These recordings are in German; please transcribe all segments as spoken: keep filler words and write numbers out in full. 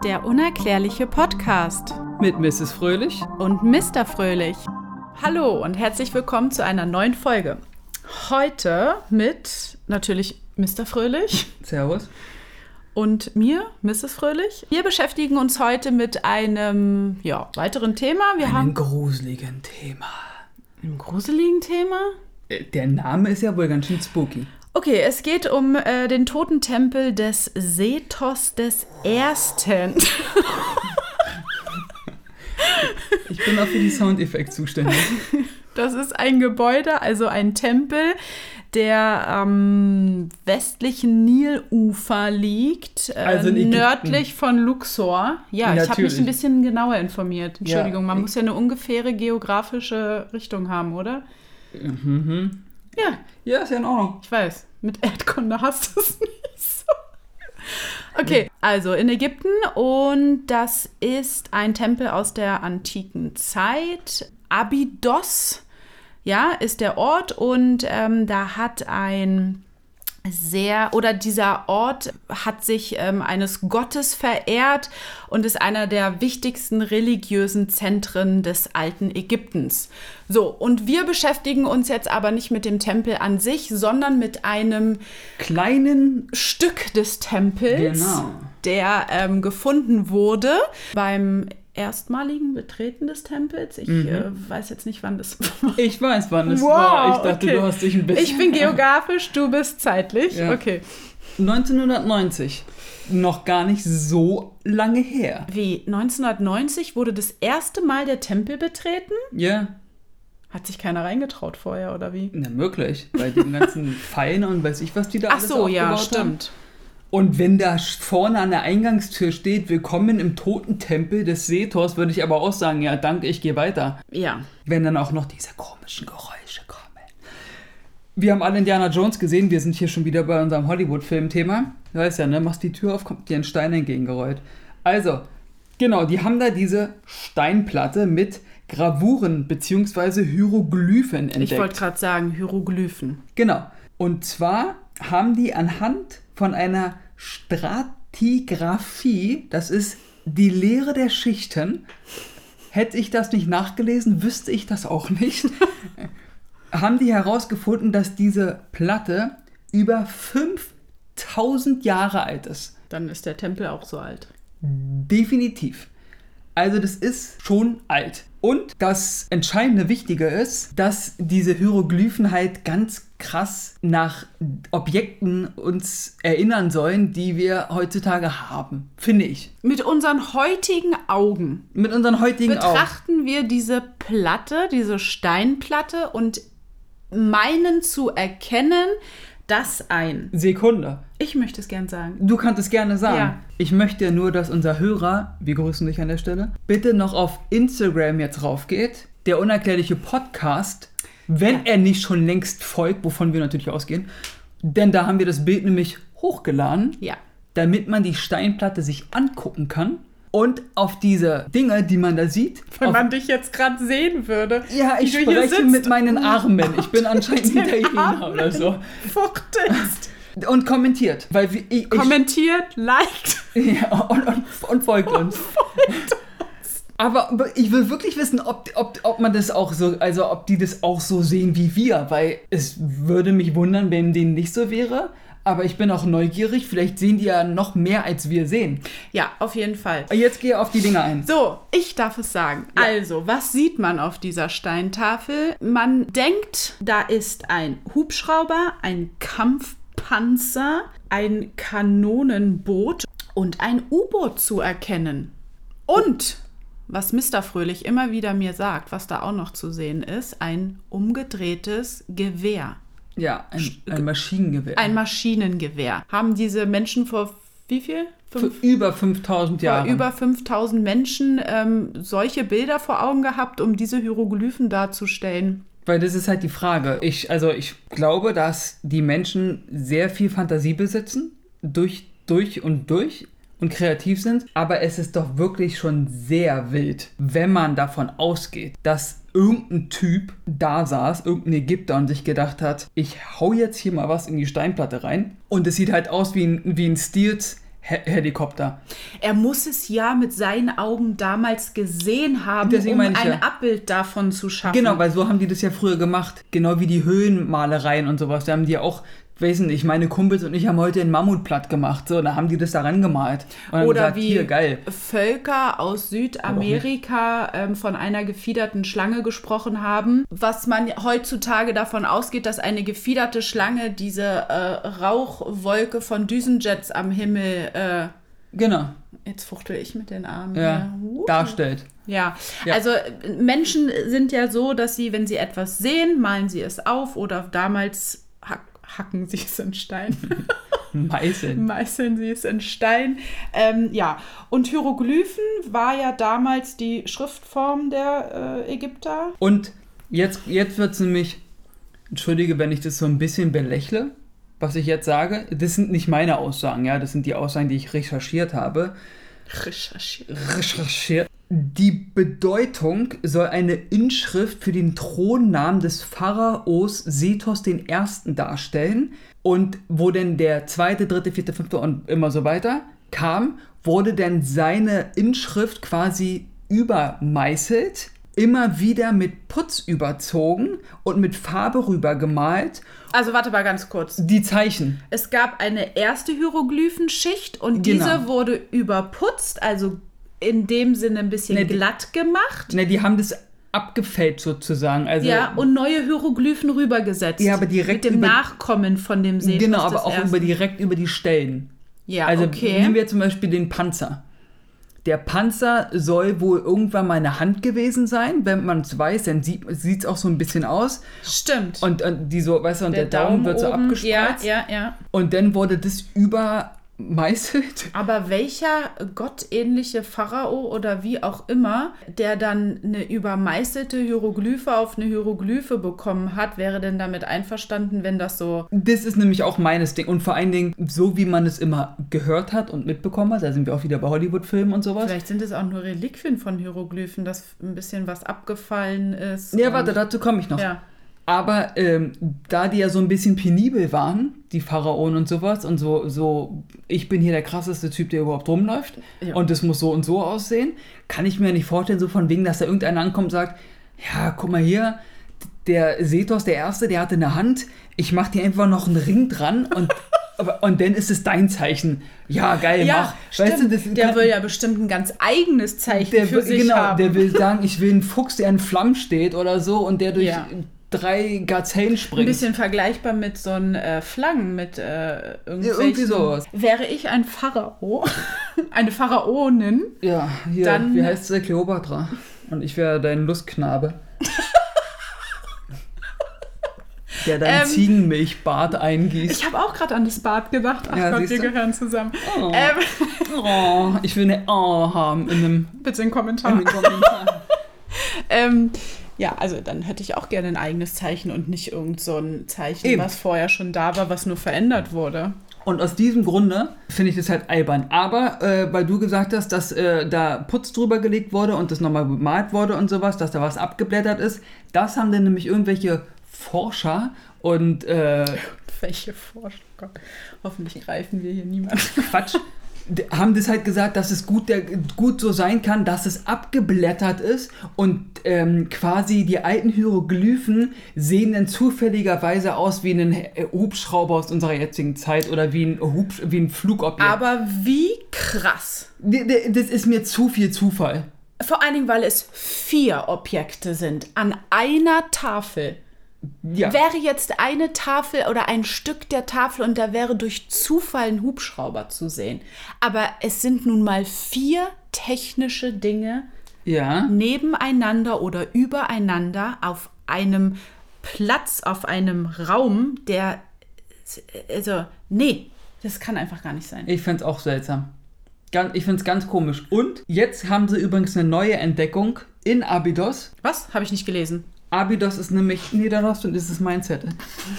Der unerklärliche Podcast mit Misses Fröhlich und Mister Fröhlich. Hallo und herzlich willkommen zu einer neuen Folge. Heute mit natürlich Mister Fröhlich. Servus. Und mir, Misses Fröhlich. Wir beschäftigen uns heute mit einem ja, weiteren Thema. Wir Einem haben gruseligen Thema. Einem gruseligen Thema? Der Name ist ja wohl ganz schön spooky. Okay, es geht um äh, den Totentempel des Sethos des Ersten. Ich bin auch für die Soundeffekte zuständig. Das ist ein Gebäude, also ein Tempel, der am westlichen Nilufer liegt, äh, Also in Ägypten. nördlich von Luxor. Ja, Natürlich. ich habe mich ein bisschen genauer informiert. Entschuldigung, Ja. man muss ja eine ungefähre geografische Richtung haben, oder? Mhm. Ja, Ja, ist ja in Ordnung. ich weiß. Mit Erdkunde hast du es nicht so. Okay, also in Ägypten, und das ist ein Tempel aus der antiken Zeit. Abydos, ja, ist der Ort, und ähm, da hat ein sehr, oder dieser Ort hat sich ähm, eines Gottes verehrt und ist einer der wichtigsten religiösen Zentren des alten Ägyptens. So, und wir beschäftigen uns jetzt aber nicht mit dem Tempel an sich, sondern mit einem Kleinen Stück des Tempels, Genau. der ähm, gefunden wurde beim erstmaligen Betreten des Tempels. Ich Mhm. äh, weiß jetzt nicht, wann das war. Ich weiß, wann es Wow, war. Ich dachte, okay. du hast dich ein bisschen... Ich bin geografisch, du bist zeitlich. Ja. Okay. neunzehnhundertneunzig. Noch gar nicht so lange her. Wie, neunzehnhundertneunzig wurde das erste Mal der Tempel betreten? Ja, Hat sich keiner reingetraut vorher, oder wie? na möglich. Bei den ganzen Pfeilen und weiß ich, was die da Ach alles so, ja, aufgebaut haben. stimmt. Und wenn da vorne an der Eingangstür steht, willkommen im Totentempel des Sethos, würde ich aber auch sagen, ja, danke, ich gehe weiter. Ja. Wenn dann auch noch diese komischen Geräusche kommen. Wir haben alle Indiana Jones gesehen, wir sind hier schon wieder bei unserem Hollywood-Film-Thema. Du weißt ja, ne, machst die Tür auf, kommt dir ein Stein entgegengerollt. Also, genau, die haben da diese Steinplatte mit Gravuren bzw. Hieroglyphen entdeckt. Ich wollte gerade sagen, Hieroglyphen. Genau. Und zwar haben die anhand von einer Stratigraphie, das ist die Lehre der Schichten, hätte ich das nicht nachgelesen, wüsste ich das auch nicht, haben die herausgefunden, dass diese Platte über fünftausend Jahre alt ist. Dann ist der Tempel auch so alt. Definitiv. Also das ist schon alt. Und das entscheidende Wichtige ist, dass diese Hieroglyphen halt ganz krass nach Objekten uns erinnern sollen, die wir heutzutage haben, finde ich. Mit unseren heutigen Augen Mit unseren heutigen Augen. betrachten wir diese Platte, diese Steinplatte, und meinen zu erkennen, dass ein... Sekunde. Ich möchte es gern sagen. Du kannst es gerne sagen. Ja. Ich möchte nur, dass unser Hörer, wir grüßen dich an der Stelle, bitte noch auf Instagram jetzt raufgeht, der unerklärliche Podcast, wenn Ja. er nicht schon längst folgt, wovon wir natürlich ausgehen, denn da haben wir das Bild nämlich hochgeladen, Ja. damit man die Steinplatte sich angucken kann und auf diese Dinge, die man da sieht, Wenn auf, man dich jetzt gerade sehen würde. ja, ich wie du hier spreche sitzt mit meinen Armen. Ich bin anscheinend den Italiener oder so. Armen fuchtelst. Und kommentiert, weil wir, ich, ich, Kommentiert, liked. ja, und, und, und folgt uns. Aber ich will wirklich wissen, ob, ob, ob man das auch so, also ob die das auch so sehen wie wir, weil es würde mich wundern, wenn denen nicht so wäre. Aber ich bin auch neugierig, vielleicht sehen die ja noch mehr, als wir sehen. Ja, auf jeden Fall. Jetzt gehe auf die Dinger ein. So, ich darf es sagen. Ja. Also, was sieht man auf dieser Steintafel? Man denkt, da ist ein Hubschrauber, ein Kampfpanzer, ein Kanonenboot und ein U-Boot zu erkennen. Und, was Mister Fröhlich immer wieder mir sagt, was da auch noch zu sehen ist, ein umgedrehtes Gewehr. Ja, ein, ein Maschinengewehr. Ein Maschinengewehr. Haben diese Menschen vor wie viel? Für über fünftausend Jahre. Vor über fünftausend Menschen ähm, solche Bilder vor Augen gehabt, um diese Hieroglyphen darzustellen. Weil das ist halt die Frage. Ich, also ich glaube, dass die Menschen sehr viel Fantasie besitzen, durch, durch und durch und kreativ sind. Aber es ist doch wirklich schon sehr wild, wenn man davon ausgeht, dass irgendein Typ da saß, irgendein Ägypter, und sich gedacht hat, ich hau jetzt hier mal was in die Steinplatte rein. Und es sieht halt aus wie ein, wie ein Steels He- Helikopter. Er muss es ja mit seinen Augen damals gesehen haben, Deswegen um meine ich ein ja. Abbild davon zu schaffen. Genau, weil so haben die das ja früher gemacht. Genau wie die Höhenmalereien und sowas. Da haben die ja auch, weiß nicht, meine Kumpels und ich haben heute einen Mammut platt gemacht. So, da haben die das da rangemalt. Und dann Oder gesagt, wie hier, geil. Völker aus Südamerika ähm, von einer gefiederten Schlange gesprochen haben. Was man heutzutage davon ausgeht, dass eine gefiederte Schlange diese äh, Rauchwolke von Düsenjets am Himmel, äh, Genau, jetzt fuchtel ich mit den Armen ja, hier. Uh. darstellt. Ja. Ja. Also äh, Menschen sind ja so, dass sie, wenn sie etwas sehen, malen sie es auf oder damals hack, hacken sie es in Stein. Meißeln. Meißeln sie es in Stein. Ähm, ja, und Hieroglyphen war ja damals die Schriftform der äh, Ägypter. Und jetzt, jetzt wird es nämlich, entschuldige, wenn ich das so ein bisschen belächle, was ich jetzt sage. Das sind nicht meine Aussagen, ja, das sind die Aussagen, die ich recherchiert habe. Recherchiert. Recherchiert. Die Bedeutung soll eine Inschrift für den Thronnamen des Pharaos Sethos I. darstellen. Und wo denn der zweite, dritte, vierte, fünfte und immer so weiter kam, wurde dann seine Inschrift quasi übermeißelt, immer wieder mit Putz überzogen und mit Farbe rübergemalt. Also warte mal ganz kurz. Die Zeichen. Es gab eine erste Hieroglyphenschicht und Genau. diese wurde überputzt, also in dem Sinne ein bisschen Ne, die- glatt gemacht. Ne, die haben das abgefällt sozusagen. Also, Ja, und neue Hieroglyphen rübergesetzt. Ja, aber direkt mit dem über- Nachkommen von dem Sethos genau, des aber auch Ersten. über direkt über die Stellen. Ja, Also okay. nehmen wir zum Beispiel den Panzer. Der Panzer soll wohl irgendwann mal eine Hand gewesen sein. Wenn man es weiß, dann sieht es auch so ein bisschen aus. Stimmt. Und, und die so, weißt du, und der, der Daumen, wird so oben, abgespreizt. Ja, ja, ja. Und dann wurde das übermeißelt. Aber welcher gottähnliche Pharao oder wie auch immer, der dann eine übermeißelte Hieroglyphe auf eine Hieroglyphe bekommen hat, wäre denn damit einverstanden, wenn das so... Das ist nämlich auch meines Ding. Und vor allen Dingen, so wie man es immer gehört hat und mitbekommen hat, da sind wir auch wieder bei Hollywood-Filmen und sowas. Vielleicht sind es auch nur Reliquien von Hieroglyphen, dass ein bisschen was abgefallen ist. Ja, und- warte, dazu komme ich noch. Ja. Aber ähm, da die ja so ein bisschen penibel waren, die Pharaonen und sowas, und so, so, ich bin hier der krasseste Typ, der überhaupt rumläuft, Ja. und das muss so und so aussehen, kann ich mir nicht vorstellen, so von wegen, dass da irgendeiner ankommt und sagt, ja, guck mal hier, der Sethos, der Erste, der hatte eine Hand, ich mach dir einfach noch einen Ring dran und, aber, und dann ist es dein Zeichen. Ja, geil, Ja, mach. stimmt. Weißt du, das der kann- will ja bestimmt ein ganz eigenes Zeichen der, für will- sich genau, haben. der will sagen, ich will einen Fuchs, der in Flammen steht oder so und der durch Ja. drei Gazellen Ein springt. bisschen vergleichbar mit so einem äh, Flangen, mit äh, irgendwelchen... irgendwie sowas. Wäre ich ein Pharao, eine Pharaonin, Ja, hier, Dann- wie heißt sie? Kleopatra. Und ich wäre dein Lustknabe. Der dein Ähm, Ziegenmilchbad eingießt. ich habe auch gerade an das Bad gedacht. Ach Ja, Gott, siehst wir du? gehören zusammen. Oh. Ähm, Oh, ich will eine Oh haben in einem, bitte einen in Kommentar. einem Kommentar. Ähm, ja, also dann hätte ich auch gerne ein eigenes Zeichen und nicht irgend so ein Zeichen, Eben. was vorher schon da war, was nur verändert wurde. Und aus diesem Grunde finde ich das halt albern. Aber äh, weil du gesagt hast, dass äh, da Putz drüber gelegt wurde und das nochmal bemalt wurde und sowas, dass da was abgeblättert ist, das haben dann nämlich irgendwelche Forscher und äh, Welche Forschung? Gott. Hoffentlich greifen wir hier niemanden. Quatsch, d- haben das halt gesagt, dass es gut, der, gut so sein kann, dass es abgeblättert ist und ähm, quasi die alten Hieroglyphen sehen dann zufälligerweise aus wie ein äh, Hubschrauber aus unserer jetzigen Zeit oder wie ein, Hubsch wie ein Flugobjekt. Aber wie krass. D- d- das ist mir zu viel Zufall. Vor allen Dingen, weil es vier Objekte sind an einer Tafel. Ja. Wäre jetzt eine Tafel oder ein Stück der Tafel und da wäre durch Zufall ein Hubschrauber zu sehen. Aber es sind nun mal vier technische Dinge Ja. nebeneinander oder übereinander auf einem Platz, auf einem Raum, der, also, nee, das kann einfach gar nicht sein. Ich finde es auch seltsam. Ganz, ich finde es ganz komisch. Und jetzt haben sie übrigens eine neue Entdeckung in Abydos. Was? Habe ich nicht gelesen. Abydos ist nämlich, nee, da hast du, das ist mein Zettel.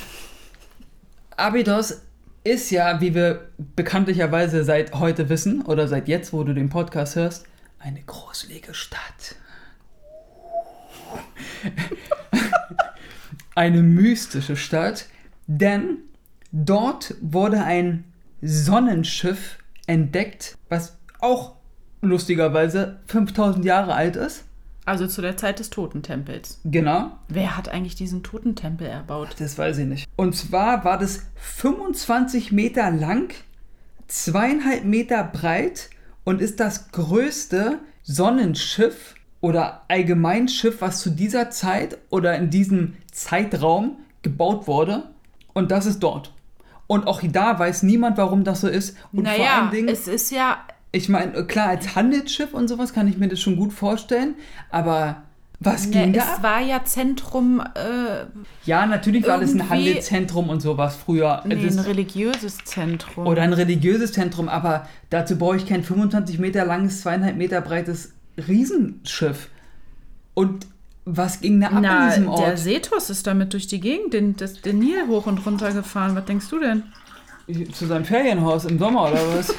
Abydos ist ja, wie wir bekanntlicherweise seit heute wissen, oder seit jetzt, wo du den Podcast hörst, eine gruselige Stadt. Eine mystische Stadt, denn dort wurde ein Sonnenschiff entdeckt, was auch lustigerweise fünftausend Jahre alt ist. Also zu der Zeit des Totentempels. Genau. Wer hat eigentlich diesen Totentempel erbaut? Das weiß ich nicht. Und zwar war das fünfundzwanzig Meter lang, zweieinhalb Meter breit und ist das größte Sonnenschiff oder Allgemeinschiff, was zu dieser Zeit oder in diesem Zeitraum gebaut wurde. Und das ist dort. Und auch da weiß niemand, warum das so ist. Und naja, vor allen Dingen, es ist ja... ich meine, klar, als Handelsschiff und sowas kann ich mir das schon gut vorstellen, aber was ging ne, da es ab? war ja Zentrum... Äh, Ja, natürlich war das ein irgendwie- Handelszentrum und sowas früher. nee, Das- ein religiöses Zentrum. Oder ein religiöses Zentrum, aber dazu brauche ich kein fünfundzwanzig Meter langes, zweieinhalb Meter breites Riesenschiff. Und was ging da ab Na, in diesem Ort? der Sethos ist damit durch die Gegend, den, das, den Nil hoch und runter gefahren. Was denkst du denn? Zu seinem Ferienhaus im Sommer oder was?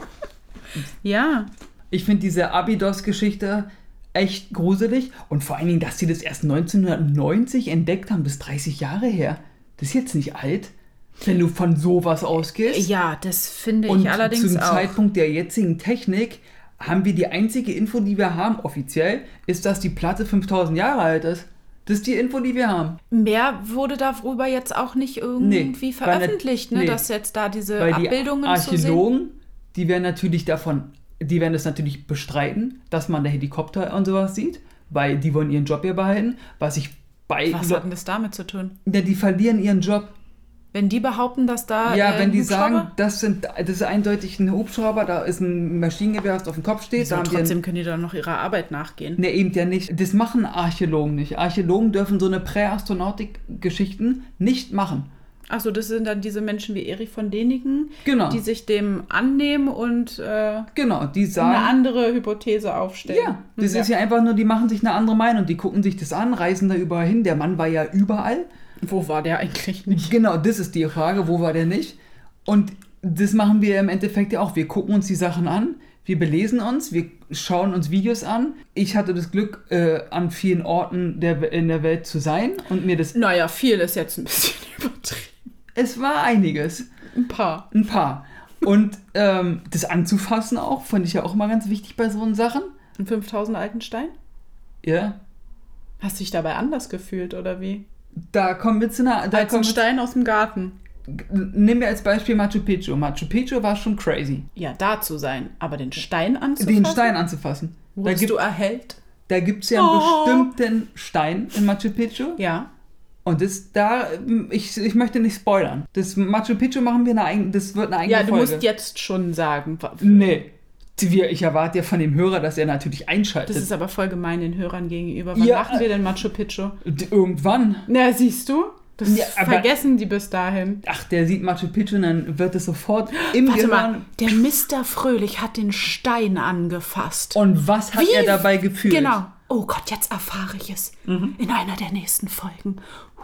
Ja, Ich finde diese Abydos-Geschichte echt gruselig und vor allen Dingen, dass sie das erst neunzehnhundertneunzig entdeckt haben, das ist dreißig Jahre her. Das ist jetzt nicht alt, wenn du von sowas ausgehst. ja, das finde Und ich allerdings zum auch. Zeitpunkt der jetzigen Technik haben wir die einzige Info, die wir haben, offiziell, ist, dass die Platte fünftausend Jahre alt ist. Das ist die Info, die wir haben. Mehr wurde darüber jetzt auch nicht irgendwie Nee, veröffentlicht, weil ne, nee. dass jetzt da diese Weil die Abbildungen zu sehen. Archäologen, die werden natürlich davon, die werden es natürlich bestreiten, dass man da Helikopter und sowas sieht, weil die wollen ihren Job hier behalten, was ich bei... Was hat denn das damit zu tun? Ja, die verlieren ihren Job. Wenn die behaupten, dass da Ja, äh, wenn die Hubschrauber- sagen, das, sind, das ist eindeutig ein Hubschrauber, da ist ein Maschinengewehr, das auf dem Kopf steht. Wieso, Da haben die trotzdem können die dann noch ihrer Arbeit nachgehen. Ne, eben ja nicht. Das machen Archäologen nicht. Archäologen dürfen so eine Präastronautik-Geschichten nicht machen. Achso, das sind dann diese Menschen wie Erich von Däniken, Genau. die sich dem annehmen und äh, Genau, die eine sagen... andere Hypothese aufstellen. Ja, das ist ja einfach nur, die machen sich eine andere Meinung. Die gucken sich das an, reisen da überall hin. Der Mann war ja überall. Wo war der eigentlich nicht? Genau, das ist die Frage, wo war der nicht? Und das machen wir im Endeffekt ja auch. Wir gucken uns die Sachen an, wir belesen uns, wir schauen uns Videos an. Ich hatte das Glück, äh, an vielen Orten der, in der Welt zu sein und mir das... Naja, viel ist jetzt ein bisschen übertrieben. Es war einiges. Ein paar. Ein paar. Und ähm, das anzufassen auch, fand ich ja auch immer ganz wichtig bei so Sachen. Ein fünftausend alten Stein? Ja. Hast du dich dabei anders gefühlt, oder wie? Da kommen wir zu einer... Da Als ein kommen wir- Stein aus dem Garten. Nehmen wir als Beispiel Machu Picchu. Machu Picchu war schon crazy. Ja, da zu sein. Aber den Stein anzufassen? Den Stein anzufassen. Da Wurdest gibt du erhellt? da gibt's ja einen Oh. bestimmten Stein in Machu Picchu. Ja. Und das da, ich, ich möchte nicht spoilern. Das Machu Picchu machen wir eine eigene, das wird eine eigene Ja, du Folge. musst jetzt schon sagen. wa- Nee. Wir, ich erwarte ja von dem Hörer, dass er natürlich einschaltet. Das ist aber voll gemein den Hörern gegenüber. Wann Ja. machen wir denn Machu Picchu? D- Irgendwann. Na, siehst du? Das Ja, aber- vergessen die bis dahin. Ach, der sieht Machu Picchu und dann wird es sofort im Warte Gehirn. mal, der Mister Fröhlich hat den Stein angefasst. Und was hat Wie? er dabei gefühlt? Genau. Oh Gott, jetzt erfahre ich es. Mhm. In einer der nächsten Folgen.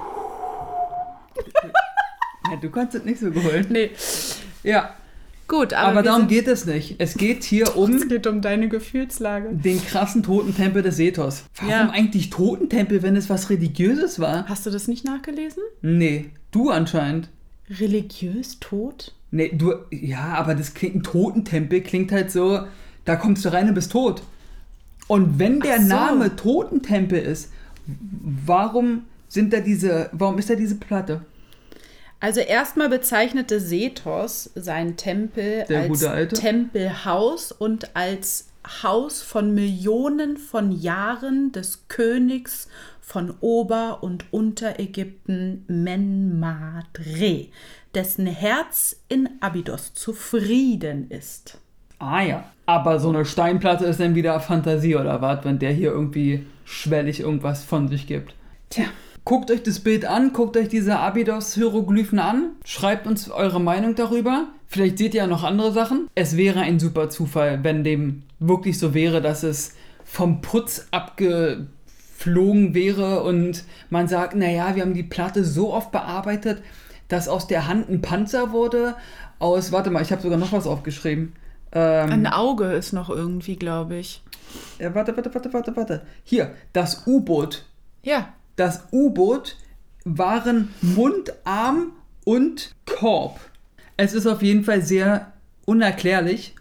Ja, du kannst es nicht so geholt. Nee. Ja, Gut, aber, aber, wir darum sind, geht es nicht. Es geht hier um es geht um deine Gefühlslage. den krassen Totentempel des Sethos. Warum Ja. eigentlich Totentempel, wenn es was Religiöses war? Hast du das nicht nachgelesen? Nee, du anscheinend. Religiös tot? Nee, du, ja, aber das klingt, ein Totentempel klingt halt so, da kommst du rein und bist tot. Und wenn der Ach so. Name Totentempel ist, warum sind da diese, warum ist da diese Platte? Also erstmal bezeichnete Sethos seinen Tempel Der als gute Alte. Tempelhaus und als Haus von Millionen von Jahren des Königs von Ober- und Unterägypten Menmadre, dessen Herz in Abydos zufrieden ist. Ah ja. Aber so eine Steinplatte ist dann wieder Fantasie oder was, wenn der hier irgendwie schwellig irgendwas von sich gibt. Tja. Guckt euch das Bild an, guckt euch diese Abydos-Hieroglyphen an, schreibt uns eure Meinung darüber. Vielleicht seht ihr ja noch andere Sachen. Es wäre ein super Zufall, wenn dem wirklich so wäre, dass es vom Putz abgeflogen wäre und man sagt, naja, wir haben die Platte so oft bearbeitet, dass aus der Hand ein Panzer wurde. Aus, warte mal, ich habe sogar noch was aufgeschrieben. Ähm, Ein Auge ist noch irgendwie, glaube ich. ja, warte, warte, warte, warte, warte. Hier, das U-Boot. Ja. Das U-Boot waren Mund, Arm und Korb. Es ist auf jeden Fall sehr unerklärlich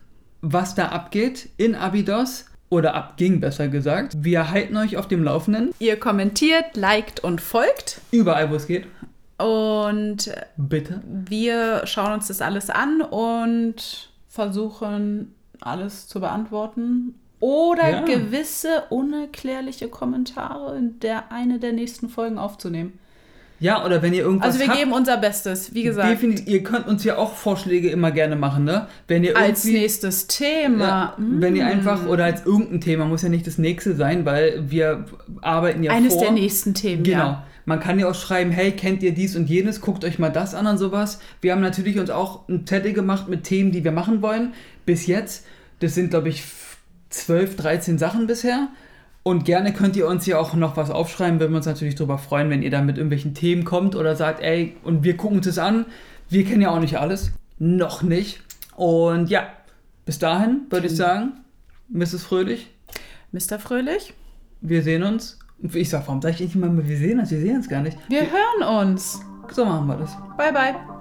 was da abgeht in Abydos. Oder abging, besser gesagt. Wir halten euch auf dem Laufenden. Ihr kommentiert, liked und folgt. Überall, wo es geht. Und bitte. Wir schauen uns das alles an und versuchen, alles zu beantworten. Oder ja. gewisse unerklärliche Kommentare in der eine der nächsten Folgen aufzunehmen. Ja, oder wenn ihr irgendwas Also wir habt, geben unser Bestes, wie gesagt. Definitiv, ihr könnt uns ja auch Vorschläge immer gerne machen, ne? Wenn ihr als nächstes Thema. Ja, mm. Wenn ihr einfach, oder als irgendein Thema, muss ja nicht das nächste sein, weil wir arbeiten ja Eines vor. der nächsten Themen, Genau. Ja. Man kann ja auch schreiben, hey, kennt ihr dies und jenes, guckt euch mal das an und sowas. Wir haben natürlich uns auch einen Zettel gemacht mit Themen, die wir machen wollen. Bis jetzt, das sind, glaube ich, zwölf, dreizehn Sachen bisher. Und gerne könnt ihr uns hier auch noch was aufschreiben, würden wir uns natürlich darüber freuen, wenn ihr da mit irgendwelchen Themen kommt oder sagt, ey, und wir gucken uns das an. Wir kennen ja auch nicht alles. Noch nicht. Und ja, bis dahin würde ich sagen, Misses Fröhlich. Mister Fröhlich. Wir sehen uns. Ich sag, warum sag ich nicht mal, wir sehen uns? Wir sehen uns gar nicht. Wir hören uns. So machen wir das. Bye, bye.